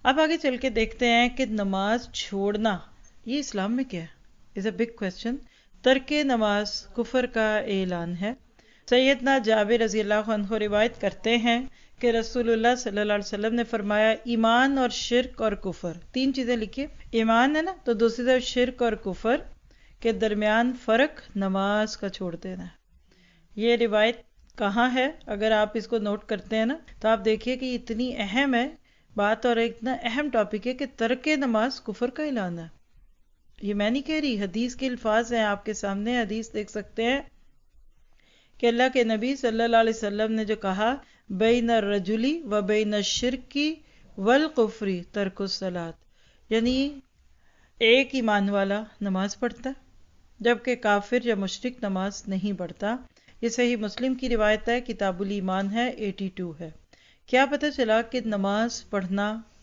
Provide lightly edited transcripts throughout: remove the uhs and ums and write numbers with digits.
اب آگے چل کے دیکھتے ہیں کہ نماز چھوڑنا یہ اسلام میں کیا ہے. Is a big question. ترک نماز کفر کا اعلان ہے. سیدنا جابر رضی اللہ عنہ روایت کرتے ہیں کہ رسول اللہ صلی اللہ علیہ وسلم نے فرمایا ایمان اور شرک اور کفر تین چیزیں لکھیے. ایمان ہے نا، تو دوسری طرف شرک اور کفر کے درمیان فرق نماز کا چھوڑ دینا ہے. یہ روایت کہاں ہے؟ اگر آپ اس کو نوٹ کرتے ہیں نا تو آپ دیکھیے کہ اتنی اہم ہے بات اور اتنا اہم ٹاپک ہے کہ ترک نماز کفر کا اعلان ہے. یہ میں نہیں کہہ رہی، حدیث کے الفاظ ہیں آپ کے سامنے. حدیث دیکھ سکتے ہیں کہ اللہ کے نبی صلی اللہ علیہ وسلم نے جو کہا بین الرجلی و بین الشرکی والکفری ترک الصلاۃ، یعنی ایک ایمان والا نماز پڑھتا جبکہ کافر یا مشرک نماز نہیں پڑھتا. یہ صحیح مسلم کی روایت ہے، کتاب الایمان ہے، 82 ہے. کیا پتہ چلا کہ نماز پڑھنا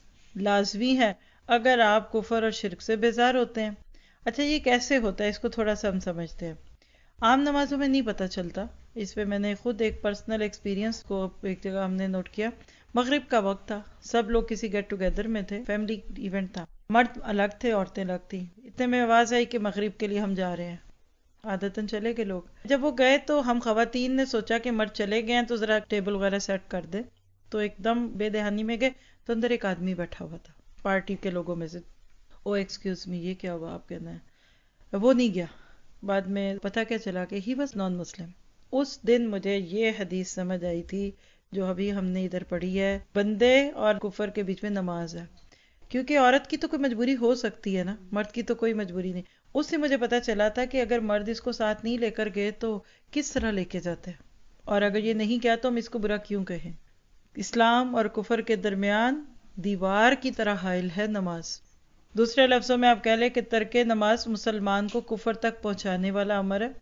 لازمی ہے اگر آپ کفر اور شرک سے بیزار ہوتے ہیں. اچھا یہ کیسے ہوتا ہے، اس کو تھوڑا سا ہم سمجھتے ہیں. عام نمازوں میں نہیں پتہ چلتا، اس پہ میں نے خود ایک پرسنل ایکسپیرینس کو ایک جگہ ہم نے نوٹ کیا. مغرب کا وقت تھا، سب لوگ کسی گیٹ ٹوگیدر میں تھے، فیملی ایونٹ تھا، مرد الگ تھے عورتیں الگ تھیں. اتنے میں آواز آئی کہ مغرب کے لیے ہم جا رہے ہیں. عادتاً چلے گئے لوگ. جب وہ گئے تو ہم خواتین نے سوچا کہ مرد چلے گئے ہیں تو ذرا ٹیبل وغیرہ سیٹ کر دے. تو ایک دم بے دہانی میں گئے تو اندر ایک آدمی بیٹھا ہوا تھا پارٹی کے لوگوں میں سے. او ایکسکیوز می، یہ کیا ہوا آپ کہنا ہے؟ وہ نہیں گیا. بعد میں پتہ کیا چلا کہ ہی واز نان مسلم. اس دن مجھے یہ حدیث سمجھ آئی تھی جو ابھی ہم نے ادھر پڑھی ہے، بندے اور کفر کے بیچ میں نماز ہے. کیونکہ عورت کی تو کوئی مجبوری ہو سکتی ہے نا، مرد کی تو کوئی مجبوری نہیں. اس سے مجھے پتا چلا تھا کہ اگر مرد اس کو ساتھ نہیں لے کر گئے تو کس طرح لے کے جاتے، اور اگر یہ نہیں کیا تو ہم اس کو برا کیوں کہیں. اسلام اور کفر کے درمیان دیوار کی طرح حائل ہے نماز. دوسرے لفظوں میں آپ کہہ لیں کہ ترک نماز مسلمان کو کفر تک پہنچانے والا امر ہے.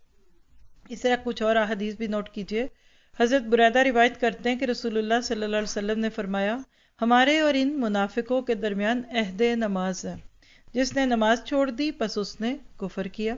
اس طرح کچھ اور احادیث بھی نوٹ کیجئے. حضرت بریدہ روایت کرتے ہیں کہ رسول اللہ صلی اللہ علیہ وسلم نے فرمایا ہمارے اور ان منافقوں کے درمیان عہد نماز ہے، جس نے نماز چھوڑ دی پس اس نے کفر کیا.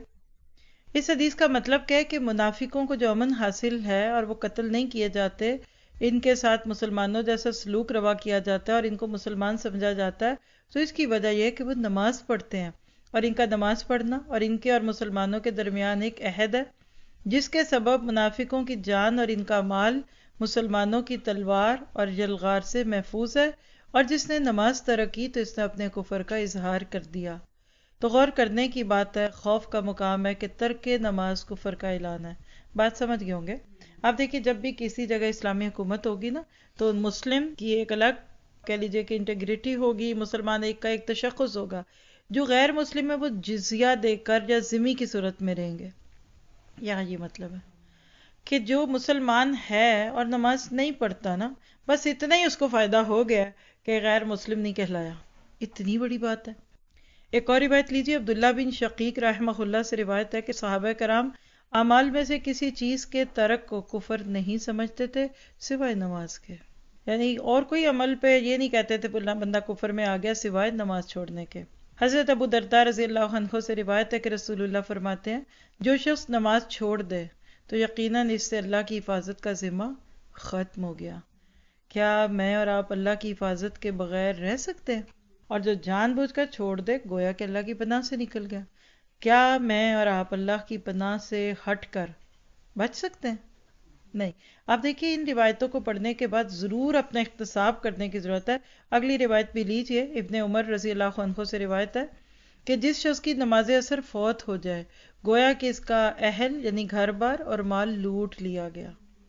اس حدیث کا مطلب کیا ہے کہ منافقوں کو جو امن حاصل ہے اور وہ قتل نہیں کیے جاتے، ان کے ساتھ مسلمانوں جیسا سلوک روا کیا جاتا ہے اور ان کو مسلمان سمجھا جاتا ہے، تو اس کی وجہ یہ ہے کہ وہ نماز پڑھتے ہیں. اور ان کا نماز پڑھنا اور ان کے اور مسلمانوں کے درمیان ایک عہد ہے جس کے سبب منافقوں کی جان اور ان کا مال مسلمانوں کی تلوار اور یلغار سے محفوظ ہے، اور جس نے نماز ترک کی تو اس نے اپنے کفر کا اظہار کر دیا. تو غور کرنے کی بات ہے، خوف کا مقام ہے کہ ترک نماز کفر کا اعلان ہے. بات سمجھ گئے ہوں گے. آپ دیکھیے جب بھی کسی جگہ اسلامی حکومت ہوگی نا تو مسلم کی ایک الگ کہہ لیجیے کہ انٹیگریٹی ہوگی، مسلمان ایک کا ایک تشخص ہوگا. جو غیر مسلم ہے وہ جزیہ دے کر یا ذمہ کی صورت میں رہیں گے. یہاں یہ مطلب ہے کہ جو مسلمان ہے اور نماز نہیں پڑھتا نا، بس اتنا ہی اس کو فائدہ ہو گیا کہ غیر مسلم نہیں کہلایا. اتنی بڑی بات ہے. ایک اور روایت لیجیے. عبداللہ بن شقیق رحمہ اللہ سے روایت ہے کہ صحابہ کرام اعمال میں سے کسی چیز کے ترک کو کفر نہیں سمجھتے تھے سوائے نماز کے. یعنی اور کوئی عمل پہ یہ نہیں کہتے تھے بندہ کفر میں آ گیا سوائے نماز چھوڑنے کے. حضرت ابو درداء رضی اللہ عنہ سے روایت ہے کہ رسول اللہ فرماتے ہیں جو شخص نماز چھوڑ دے تو یقیناً اس سے اللہ کی حفاظت کا ذمہ ختم ہو گیا. کیا میں اور آپ اللہ کی حفاظت کے بغیر رہ سکتے ہیں؟ اور جو جان بوجھ کر چھوڑ دے گویا کہ اللہ کی پناہ سے نکل گیا. کیا میں اور آپ اللہ کی پناہ سے ہٹ کر بچ سکتے ہیں؟ نہیں. آپ دیکھیے ان روایتوں کو پڑھنے کے بعد ضرور اپنا احتساب کرنے کی ضرورت ہے. اگلی روایت بھی لیجئے. ابن عمر رضی اللہ عنہ سے روایت ہے کہ جس شخص کی نماز عصر فوت ہو جائے گویا کہ اس کا اہل یعنی گھر بار اور مال لوٹ لیا گیا.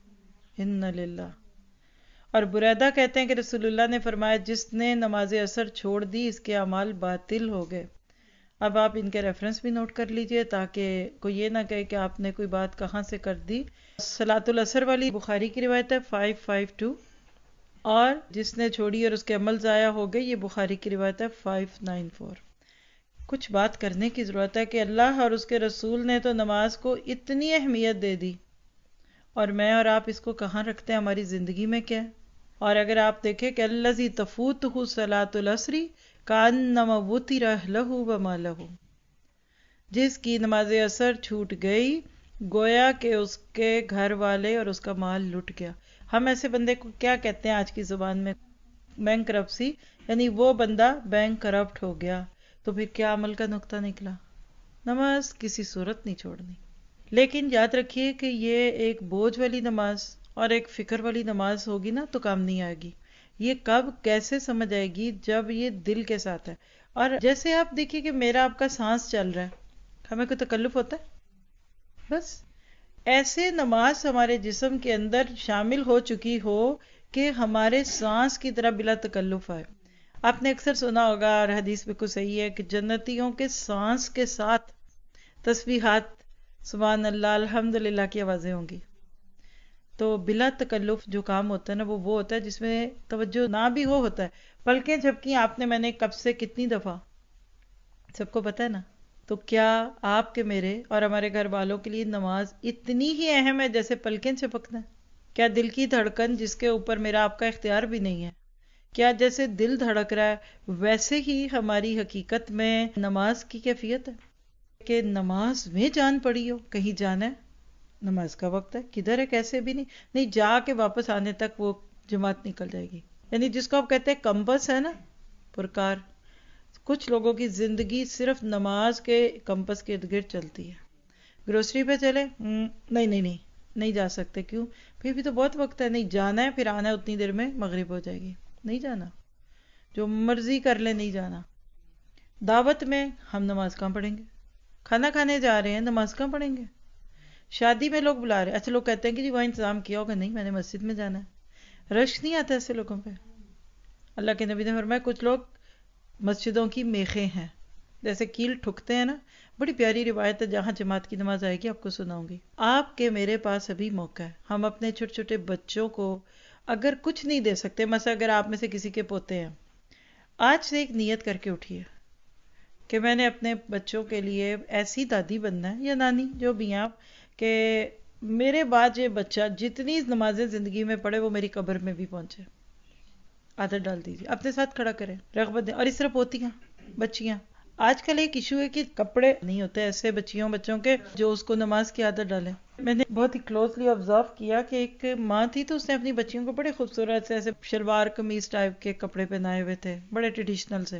ان للہ. اور بریدہ کہتے ہیں کہ رسول اللہ نے فرمایا جس نے نماز عصر چھوڑ دی اس کے اعمال باطل ہو گئے. اب آپ ان کے ریفرنس بھی نوٹ کر لیجئے تاکہ کوئی یہ نہ کہے کہ آپ نے کوئی بات کہاں سے کر دی. صلاۃ العصر والی بخاری کی روایت ہے 552، اور جس نے چھوڑی اور اس کے عمل ضائع ہو گئے یہ بخاری کی روایت ہے 594. کچھ بات کرنے کی ضرورت ہے کہ اللہ اور اس کے رسول نے تو نماز کو اتنی اہمیت دے دی، اور میں اور آپ اس کو کہاں رکھتے ہیں ہماری زندگی میں کیا ہے. اور اگر آپ دیکھیں کہ الذی تفوتہ صلاۃ العصر کانما وطر اہلہ ومالہ، جس کی نماز عصر چھوٹ گئی گویا کہ اس کے گھر والے اور اس کا مال لٹ گیا. ہم ایسے بندے کو کیا کہتے ہیں آج کی زبان میں؟ بینک کرپسی یعنی وہ بندہ بینک کرپٹ ہو گیا، تو پھر کیا عمل کا نقطہ نکلا؟ نماز کسی صورت نہیں چھوڑنی. لیکن یاد رکھیے کہ یہ ایک بوجھ والی نماز اور ایک فکر والی نماز ہوگی نا تو کام نہیں آئے گی. یہ کب کیسے سمجھ آئے گی؟ جب یہ دل کے ساتھ ہے. اور جیسے آپ دیکھیے کہ میرا آپ کا سانس چل رہا ہے، ہمیں کوئی تکلف ہوتا ہے؟ بس ایسے نماز ہمارے جسم کے اندر شامل ہو چکی ہو کہ ہمارے سانس کی طرح بلا تکلف آئے. آپ نے اکثر سنا ہوگا اور حدیث بالکل صحیح ہے کہ جنتیوں کے سانس کے ساتھ تسبیحات، سبحان اللہ، الحمدللہ کی آوازیں ہوں گی. تو بلا تکلف جو کام ہوتا ہے نا وہ ہوتا ہے جس میں توجہ نہ بھی ہوتا ہے. پلکیں جھپکی آپ نے میں نے کب سے کتنی دفعہ، سب کو پتا ہے نا. تو کیا آپ کے میرے اور ہمارے گھر والوں کے لیے نماز اتنی ہی اہم ہے جیسے پلکیں جھپکنا ہے؟ کیا دل کی دھڑکن جس کے اوپر میرا آپ کا اختیار بھی نہیں ہے، کیا جیسے دل دھڑک رہا ہے ویسے ہی ہماری حقیقت میں نماز کی کیفیت ہے کہ نماز میں جان پڑی ہو؟ کہیں جانا ہے، نماز کا وقت ہے، کدھر ہے، کیسے بھی نہیں جا کے واپس آنے تک وہ جماعت نکل جائے گی. یعنی جس کو آپ کہتے ہیں کمپس ہے نا، پرکار. کچھ لوگوں کی زندگی صرف نماز کے کمپس کے ارد گرد چلتی ہے. گروسری پہ چلے، نہیں جا سکتے. کیوں؟ پھر بھی تو بہت وقت ہے. نہیں جانا ہے، پھر آنا ہے، اتنی دیر میں مغرب ہو جائے گی. نہیں جانا، جو مرضی کر لے، نہیں جانا. دعوت میں ہم نماز کہاں پڑھیں گے؟ کھانا کھانے جا رہے ہیں، نماز کہاں پڑھیں گے؟ شادی میں لوگ بلا رہے ہیں، اچھا لوگ کہتے ہیں کہ جی وہاں انتظام کیا ہوگا. نہیں، میں نے مسجد میں جانا ہے. رش نہیں آتا ایسے لوگوں پہ. اللہ کے نبی نے فرمایا کچھ لوگ مسجدوں کی میخیں ہیں، جیسے کیل ٹھکتے ہیں نا. بڑی پیاری روایت ہے، جہاں جماعت کی نماز آئے گی آپ کو سناؤں گی. آپ کے میرے پاس ابھی موقع ہے، ہم اپنے چھوٹے چھوٹے بچوں کو اگر کچھ نہیں دے سکتے، مثلا اگر آپ میں سے کسی کے پوتے ہیں، آج سے ایک نیت کر کے اٹھیے کہ میں نے اپنے بچوں کے لیے ایسی دادی بننا ہے یا نانی جو بھی ہیں آپ، کہ میرے بعد یہ بچہ جتنی نمازیں زندگی میں پڑھے وہ میری قبر میں بھی پہنچے. عادت ڈال دیجیے، اپنے ساتھ کھڑا کریں، رغبت دیں. اور اس طرح پوتیاں، بچیاں. آج کل ایک ایشو ہے کہ کپڑے نہیں ہوتے ایسے بچوں کے جو اس کو نماز کی عادت ڈالیں. میں نے بہت ہی کلوزلی آبزرو کیا کہ ایک ماں تھی تو اس نے اپنی بچیوں کو بڑے خوبصورت سے ایسے شلوار قمیض ٹائپ کے کپڑے پہنائے ہوئے تھے، بڑے ٹریڈیشنل سے.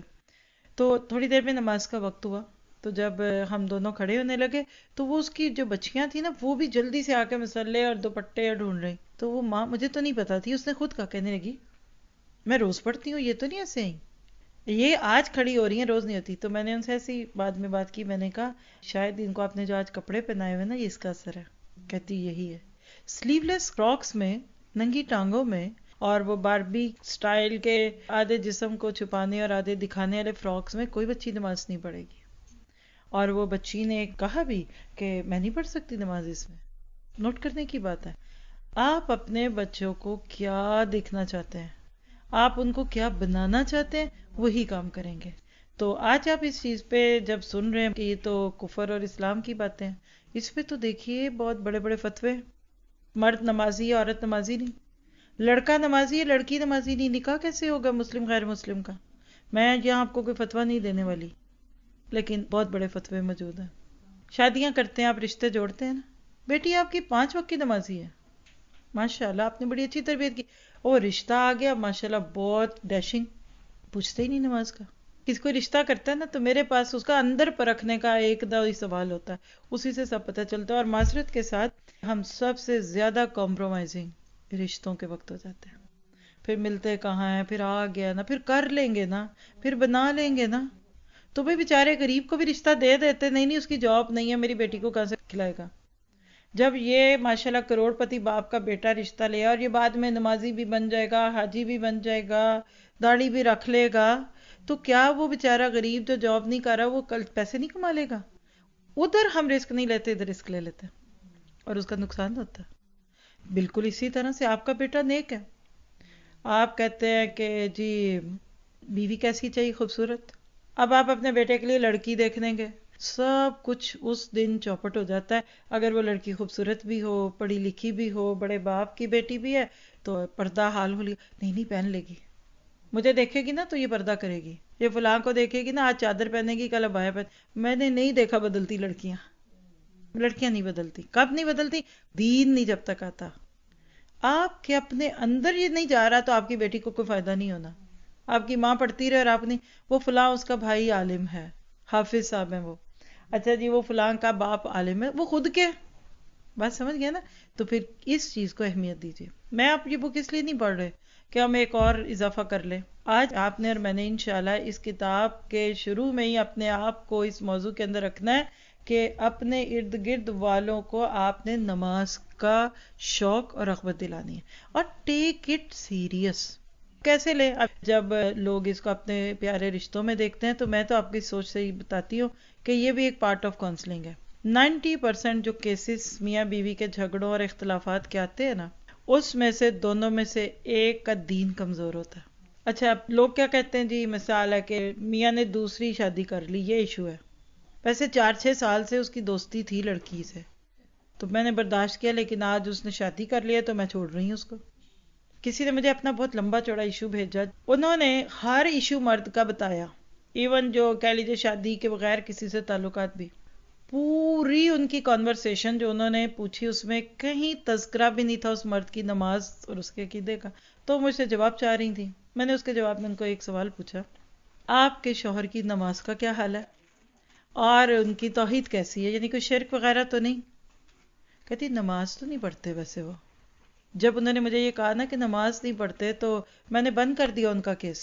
تو تھوڑی دیر میں نماز کا وقت ہوا تو جب ہم دونوں کھڑے ہونے لگے تو وہ اس کی جو بچیاں تھیں نا وہ بھی جلدی سے آ کے مسلے اور دوپٹے ڈھونڈ رہی. تو وہ ماں، مجھے تو نہیں پتا تھی، اس نے خود کہا، کہنے لگی میں روز پڑھتی ہوں، یہ تو نہیں ایسے ہی، یہ آج کھڑی ہو رہی ہیں، روز نہیں ہوتی. تو میں نے ان سے ایسی بعد میں بات کی، میں نے کہا شاید ان کو آپ نے جو آج کپڑے پہنائے ہوئے نا یہ اس کا اثر ہے. کہتی یہی ہے. سلیو لیس کراکس میں، ننگی ٹانگوں میں، اور وہ باربی سٹائل کے آدھے جسم کو چھپانے اور آدھے دکھانے والے فراکس میں کوئی بچی نماز نہیں پڑھے گی. اور وہ بچی نے کہا بھی کہ میں نہیں پڑھ سکتی نماز اس میں. نوٹ کرنے کی بات ہے، آپ اپنے بچوں کو کیا دیکھنا چاہتے ہیں، آپ ان کو کیا بنانا چاہتے ہیں، وہی کام کریں گے. تو آج آپ اس چیز پہ جب سن رہے ہیں کہ یہ تو کفر اور اسلام کی باتیں، اس پہ تو دیکھیے بہت بڑے بڑے فتوے. مرد نمازی ہے، عورت نمازی نہیں. لڑکا نمازی ہے، لڑکی نمازی نہیں. نکاح کیسے ہوگا مسلم غیر مسلم کا؟ میں یہاں آپ کو کوئی فتویٰ نہیں دینے والی، لیکن بہت بڑے فتوے موجود ہیں. شادیاں کرتے ہیں آپ، رشتے جوڑتے ہیں نا. بیٹی آپ کی 5 وقت کی نمازی ہے، ماشاءاللہ آپ نے بڑی اچھی تربیت کی. او رشتہ آ گیا ماشاءاللہ بہت ڈیشنگ، پوچھتے ہی نہیں نماز کا. کسی کوئی رشتہ کرتا ہے نا تو میرے پاس اس کا اندر پرکھنے کا ایک دو ہی سوال ہوتا ہے، اسی سے سب پتہ چلتا ہے. اور معذرت کے ساتھ ہم سب سے زیادہ کمپرومائزنگ رشتوں کے وقت ہو جاتے ہیں. پھر ملتے کہاں ہیں، پھر آ گیا نا، پھر کر لیں گے نا، پھر بنا لیں گے نا. تو بھئی بیچارے غریب کو بھی رشتہ دے دیتے، نہیں اس کی جاب نہیں ہے، میری بیٹی کو کہاں سے کھلائے گا. جب یہ ماشاءاللہ کروڑ پتی باپ کا بیٹا رشتہ لے اور یہ بعد میں نمازی بھی بن جائے گا، حاجی بھی بن جائے گا، داڑھی بھی رکھ لے گا، تو کیا وہ بیچارہ غریب جو جاب نہیں کر رہا وہ کل پیسے نہیں کما لے گا؟ ادھر ہم رسک نہیں لیتے، ادھر رسک لے لیتے اور اس کا نقصان ہوتا ہے. بالکل اسی طرح سے آپ کا بیٹا نیک ہے، آپ کہتے ہیں کہ جی بیوی کیسی چاہیے، خوبصورت. اب آپ اپنے بیٹے کے لیے لڑکی دیکھنے گے، سب کچھ اس دن چوپٹ ہو جاتا ہے. اگر وہ لڑکی خوبصورت بھی ہو، پڑھی لکھی بھی ہو، بڑے باپ کی بیٹی بھی ہے تو پردہ حال ہو لیا، نہیں پہن لے گی، مجھے دیکھے گی نا تو یہ پردہ کرے گی، یہ فلاں کو دیکھے گی نا آج چادر پہنے گی کل عبایا پہنے. میں نے نہیں دیکھا بدلتی لڑکیاں نہیں بدلتی. کب نہیں بدلتی؟ دین نہیں جب تک آتا. آپ کے اپنے اندر یہ نہیں جا رہا تو آپ کی بیٹی کو کوئی فائدہ نہیں ہونا. آپ کی ماں پڑھتی رہے اور آپ نہیں، وہ فلاں اس کا بھائی عالم ہے، حافظ صاحب ہیں وہ، اچھا جی وہ فلاں کا باپ عالم ہے، وہ خود کے، بات سمجھ گئے نا؟ تو پھر اس چیز کو اہمیت دیجیے. میں آپ یہ بک اس لیے نہیں پڑھ رہے کہ ہم ایک اور اضافہ کر لیں. آج آپ نے اور میں نے انشاءاللہ اس کتاب کے شروع میں ہی اپنے آپ کو اس موضوع کے اندر رکھنا ہے کہ اپنے ارد گرد والوں کو آپ نے نماز کا شوق اور رغبت دلانی ہے، اور ٹیک اٹ سیریس. کیسے لیں؟ اب جب لوگ اس کو اپنے پیارے رشتوں میں دیکھتے ہیں تو میں تو آپ کی سوچ سے ہی بتاتی ہوں کہ یہ بھی ایک پارٹ آف کاؤنسلنگ ہے. 90% جو کیسز میاں بیوی کے جھگڑوں اور اختلافات کے آتے ہیں نا، اس میں سے دونوں میں سے ایک کا دین کمزور ہوتا ہے. اچھا اب لوگ کیا کہتے ہیں، جی مثال ہے کہ میاں نے دوسری شادی کر لی، یہ ایشو ہے. ویسے 4-6 سال سے اس کی دوستی تھی لڑکی سے، تو میں نے برداشت کیا، لیکن آج اس نے شادی کر لیا تو میں چھوڑ رہی ہوں اس کو. کسی نے مجھے اپنا بہت لمبا چوڑا ایشو بھیجا، انہوں نے ہر ایشو مرد کا بتایا، ایون جو کہہ لیجیے شادی کے بغیر کسی سے تعلقات بھی. پوری ان کی کانورسیشن جو انہوں نے پوچھی اس میں کہیں تذکرہ بھی نہیں تھا اس مرد کی نماز اور اس کے عقیدے کا. تو مجھ سے جواب چاہ رہی تھی. میں نے اس کے جواب میں ان کو ایک سوال پوچھا، آپ کے شوہر کی نماز کا کیا حال ہے اور ان کی توحید کیسی ہے، یعنی کوئی شرک وغیرہ تو نہیں؟ کہتی نماز تو نہیں پڑھتے ویسے وہ. جب انہوں نے مجھے یہ کہا نا کہ نماز نہیں پڑھتے تو میں نے بند کر دیا ان کا کیس.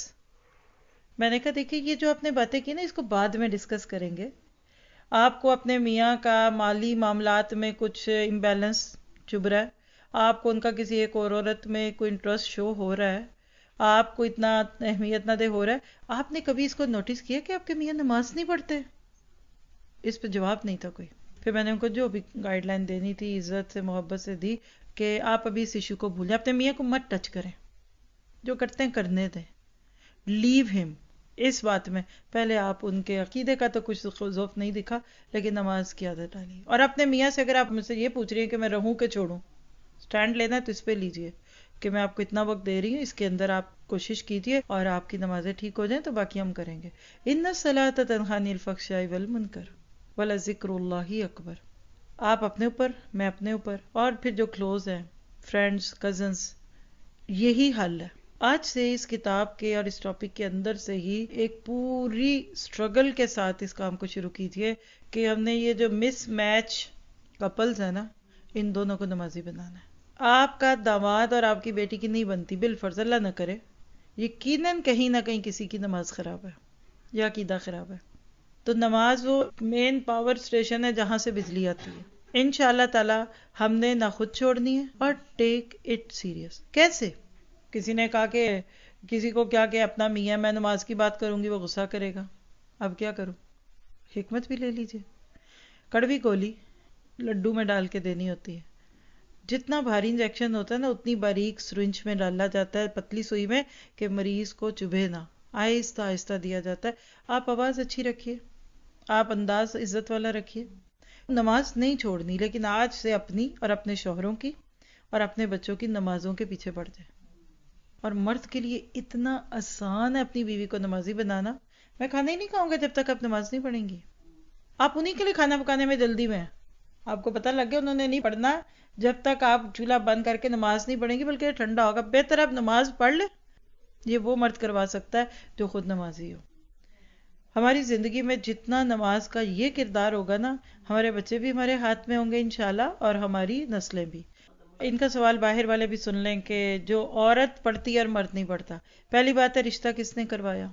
میں نے کہا دیکھیے یہ جو آپ نے باتیں کی نا اس کو بعد میں ڈسکس کریں گے. آپ کو اپنے میاں کا مالی معاملات میں کچھ امبیلنس چبھ رہا ہے، آپ کو ان کا کسی ایک اور عورت میں کوئی انٹرسٹ شو ہو رہا ہے، آپ کو اتنا اہمیت نہ دے ہو رہا ہے، آپ نے کبھی اس کو نوٹس کیا کہ آپ کے میاں نماز نہیں پڑھتے؟ اس پہ جواب نہیں تھا کوئی. پھر میں نے ان کو جو بھی گائیڈ لائن دینی تھی عزت سے محبت سے دی کہ آپ ابھی اس ایشو کو بھولیں، اپنے میاں کو مت ٹچ کریں، جو کرتے ہیں کرنے دیں، لیو ہم. اس بات میں پہلے آپ ان کے عقیدے کا تو کچھ ذوف نہیں دکھا، لیکن نماز کی عادت ڈالی. اور اپنے میاں سے اگر آپ مجھ سے یہ پوچھ رہی ہیں کہ میں رہوں کہ چھوڑوں، سٹینڈ لینا ہے تو اس پہ لیجئے کہ میں آپ کو اتنا وقت دے رہی ہوں، اس کے اندر آپ کوشش کیجئے اور آپ کی نمازیں ٹھیک ہو جائیں تو باقی ہم کریں گے. ان الصلاۃ تنہی عن الفحشاء والمنکر ولذکر اللہ اکبر. آپ اپنے اوپر، میں اپنے اوپر، اور پھر جو کلوز ہیں فرینڈز کزنز، یہی حل ہے. آج سے اس کتاب کے اور اس ٹاپک کے اندر سے ہی ایک پوری سٹرگل کے ساتھ اس کام کو شروع کیجئے کہ ہم نے یہ جو مس میچ کپلز ہیں نا، ان دونوں کو نمازی بنانا ہے. آپ کا داماد اور آپ کی بیٹی کی نہیں بنتی، بالفرض اللہ نہ کرے، یقیناً کہیں نہ کہیں کسی کی نماز خراب ہے یا عقیدہ خراب ہے. تو نماز وہ مین پاور سٹیشن ہے جہاں سے بجلی آتی ہے. انشاءاللہ تعالی ہم نے نہ خود چھوڑنی ہے اور ٹیک اٹ سیریس. کیسے؟ کسی نے کہا کہ کسی کو کیا کہ اپنا میاں میں نماز کی بات کروں گی وہ غصہ کرے گا. اب کیا کروں؟ حکمت بھی لے لیجئے. کڑوی گولی لڈو میں ڈال کے دینی ہوتی ہے. جتنا بھاری انجیکشن ہوتا ہے نا اتنی باریک سرنج میں ڈالا جاتا ہے، پتلی سوئی میں، کہ مریض کو چبھے نہ. آہستہ آہستہ دیا جاتا ہے. آپ آواز اچھی رکھیے، آپ انداز عزت والا رکھیے. نماز نہیں چھوڑنی، لیکن آج سے اپنی اور اپنے شوہروں کی اور اپنے بچوں کی نمازوں کے پیچھے پڑ جائیں. اور مرد کے لیے اتنا آسان ہے اپنی بیوی کو نمازی بنانا. میں کھانا ہی نہیں کھاؤں گا جب تک آپ نماز نہیں پڑھیں گی. آپ انہی کے لیے کھانا پکانے میں جلدی میں ہیں. آپ کو پتہ لگ گیا انہوں نے نہیں پڑھنا جب تک آپ چولہا بند کر کے نماز نہیں پڑھیں گی، بلکہ ٹھنڈا ہوگا. بہتر آپ نماز پڑھ لیں. یہ وہ مرد کروا سکتا ہے جو خود نمازی ہو. ہماری زندگی میں جتنا نماز کا یہ کردار ہوگا نا، ہمارے بچے بھی ہمارے ہاتھ میں ہوں گے انشاءاللہ، اور ہماری نسلیں بھی. ان کا سوال باہر والے بھی سن لیں کہ جو عورت پڑھتی ہے اور مرد نہیں پڑھتا. پہلی بات ہے رشتہ کس نے کروایا؟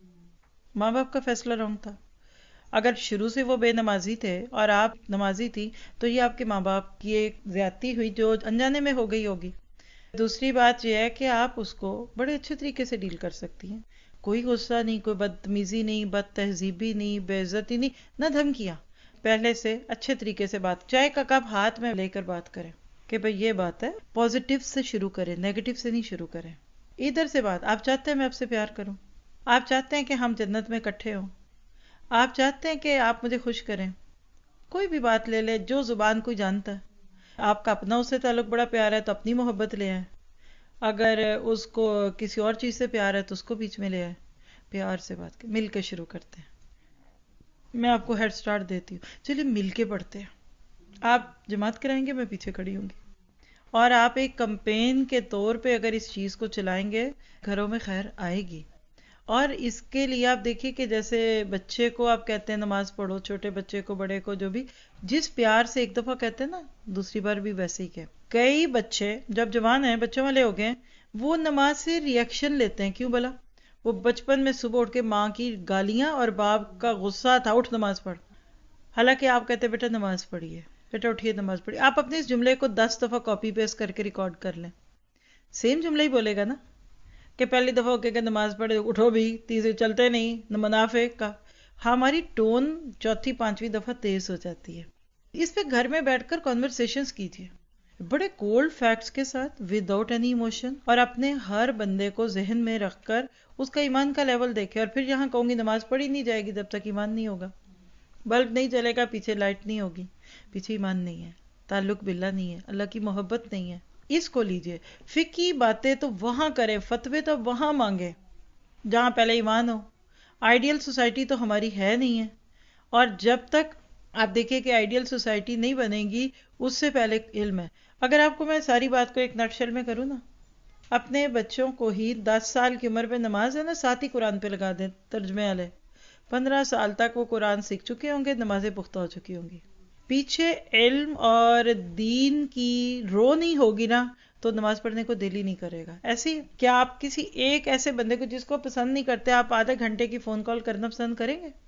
ماں باپ کا فیصلہ رانگ تھا. اگر شروع سے وہ بے نمازی تھے اور آپ نمازی تھی تو یہ آپ کے ماں باپ کی ایک زیادتی ہوئی جو انجانے میں ہو گئی ہوگی. دوسری بات یہ ہے کہ آپ اس کو بڑے اچھے طریقے سے ڈیل کر سکتی ہیں. کوئی غصہ نہیں، کوئی بدتمیزی نہیں، بد تہذیبی نہیں، بے عزتی نہیں، نہ دھمکیاں. پہلے سے اچھے طریقے سے بات، چائے کا کپ ہاتھ میں لے کر بات کریں کہ بھئی یہ بات ہے، پازیٹیو سے شروع کریں، نیگیٹو سے نہیں شروع کریں. ادھر سے بات، آپ چاہتے ہیں میں آپ سے پیار کروں، آپ چاہتے ہیں کہ ہم جنت میں اکٹھے ہوں، آپ چاہتے ہیں کہ آپ مجھے خوش کریں. کوئی بھی بات لے لے جو زبان کوئی جانتا ہے. آپ کا اپنا اس سے تعلق بڑا پیار ہے تو اپنی محبت لے آئیں. اگر اس کو کسی اور چیز سے پیار ہے تو اس کو بیچ میں لے آئیں. پیار سے بات کریں، مل کے شروع کرتے ہیں. میں آپ کو ہیڈ سٹارٹ دیتی ہوں. چلیے مل کے پڑھتے ہیں. آپ جماعت کرائیں گے، میں پیچھے کھڑی ہوں گی. اور آپ ایک کمپین کے طور پہ اگر اس چیز کو چلائیں گے، گھروں میں خیر آئے گی. اور اس کے لیے آپ دیکھیے کہ جیسے بچے کو آپ کہتے ہیں نماز پڑھو، چھوٹے بچے کو، بڑے کو، جو بھی، جس پیار سے ایک دفعہ کہتے ہیں نا، دوسری بار بھی ویسے ہی کہ کئی بچے جب جوان ہیں، بچوں والے ہو گئے، وہ نماز سے ریئیکشن لیتے ہیں. کیوں بلا؟ وہ بچپن میں صبح اٹھ کے ماں کی گالیاں اور باپ کا غصہ تھا، اٹھ نماز پڑھ. حالانکہ آپ کہتے بیٹا نماز پڑھیے، بیٹا اٹھیے نماز پڑھیے. آپ اپنے اس جملے کو 10 دفعہ کاپی پیسٹ کر کے ریکارڈ کر لیں، سیم جملہ ہی بولے گا نا. کہ پہلی دفعہ ہو کے نماز پڑھے، اٹھو بھی، تیسری چلتے نہیں، منافق کا. ہماری ٹون چوتھی پانچویں دفعہ تیز ہو جاتی ہے. اس پہ گھر میں بیٹھ کر کانورسیشنز کیجیے، بڑے کولڈ فیکٹس کے ساتھ، وداؤٹ اینی ایموشن، اور اپنے ہر بندے کو ذہن میں رکھ کر اس کا ایمان کا لیول دیکھے. اور پھر یہاں کہوں گی نماز پڑھی نہیں جائے گی جب تک ایمان نہیں ہوگا. بلب نہیں چلے گا، پیچھے لائٹ نہیں ہوگی، پیچھے ایمان نہیں ہے، تعلق باللہ نہیں ہے، اللہ کی محبت نہیں ہے. اس کو لیجئے. فقہی باتیں تو وہاں کرے، فتوے تو وہاں مانگے جہاں پہلے ایمان ہو. آئیڈیل سوسائٹی تو ہماری ہے نہیں ہے. اور جب تک آپ دیکھیں کہ آئیڈیل سوسائٹی نہیں بنے گی، اس سے پہلے علم ہے. اگر آپ کو میں ساری بات کو ایک نٹ شیل میں کروں نا، اپنے بچوں کو ہی 10 سال کی عمر پہ نماز ہے نا، ساتھ ہی قرآن پہ لگا دیں ترجمے والے. 15 سال تک وہ قرآن سیکھ چکے ہوں گے، نمازیں پختہ ہو چکی ہوں گی. پیچھے علم اور دین کی رو نہیں ہوگی نا، تو نماز پڑھنے کو دل ہی نہیں کرے گا. ایسی کیا آپ کسی ایک ایسے بندے کو جس کو پسند نہیں کرتے، آپ آدھے گھنٹے کی فون کال کرنا پسند کریں گے؟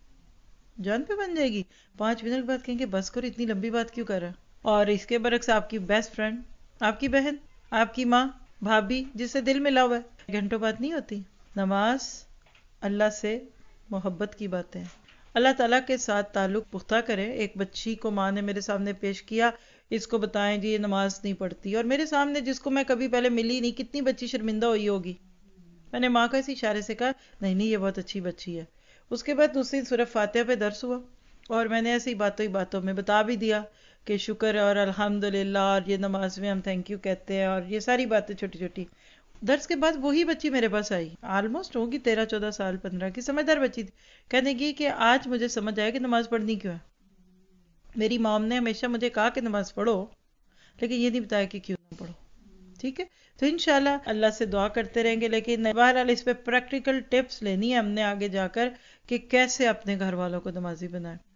جان پہ بن جائے گی. 5 منٹ بعد کہیں گے بس کرو، اتنی لمبی بات کیوں کر رہا. اور اس کے برعکس آپ کی بیسٹ فرینڈ، آپ کی بہن، آپ کی ماں، بھابھی، جس سے دل ملا ہوا ہے، گھنٹوں بات نہیں ہوتی. نماز اللہ سے محبت کی باتیں ہیں. اللہ تعالیٰ کے ساتھ تعلق پختہ کرے. ایک بچی کو ماں نے میرے سامنے پیش کیا، اس کو بتائیں جی یہ نماز نہیں پڑھتی، اور میرے سامنے جس کو میں کبھی پہلے ملی نہیں، کتنی بچی شرمندہ ہوئی ہوگی. میں نے ماں کا اسی اشارے سے کہا نہیں نہیں یہ بہت اچھی بچی ہے. اس کے بعد دوسری سورہ فاتحہ پہ درس ہوا، اور میں نے ایسی باتوں ہی باتوں میں بتا بھی دیا کہ شکر اور الحمدللہ، اور یہ نماز میں ہم تھینک یو کہتے ہیں، اور یہ ساری باتیں چھوٹی چھوٹی. درس کے بعد وہی بچی میرے پاس آئی، آلموسٹ ہوگی 13 14 سال 15 کی، سمجھدار بچی تھی. کہنے کی کہ آج مجھے سمجھ آیا کہ نماز پڑھنی کیوں ہے. میری مام نے ہمیشہ مجھے کہا کہ نماز پڑھو، لیکن یہ نہیں بتایا کہ کیوں نہ پڑھو. ٹھیک ہے، تو انشاءاللہ اللہ سے دعا کرتے رہیں گے. لیکن بہرحال اس پہ پریکٹیکل ٹپس لینی ہے ہم نے آگے جا کر کہ کیسے اپنے گھر والوں کو نمازی بنائیں.